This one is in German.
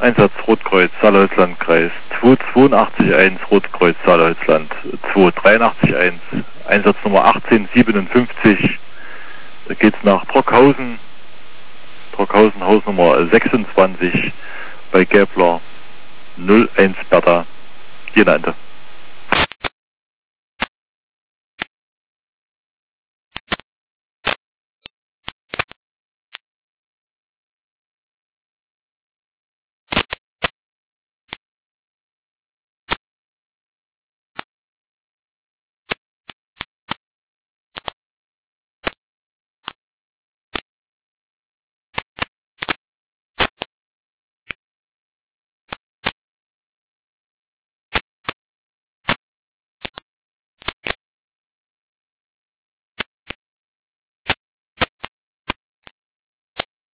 Einsatz Rotkreuz, Saarlandkreis 2881 Rotkreuz, Saarland, 2881, Einsatznummer 1857. Da geht's nach Brockhausen, Hausnummer 26 bei Gäbler 01 Bertha, genannte.